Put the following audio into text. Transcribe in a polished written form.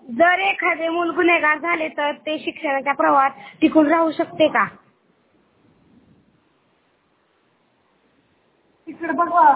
जर एखादे मूल गुन्हेगार झाले तर ते शिक्षणाच्या प्रवाहात टिकून राहू शकते का? तिकडे बघा.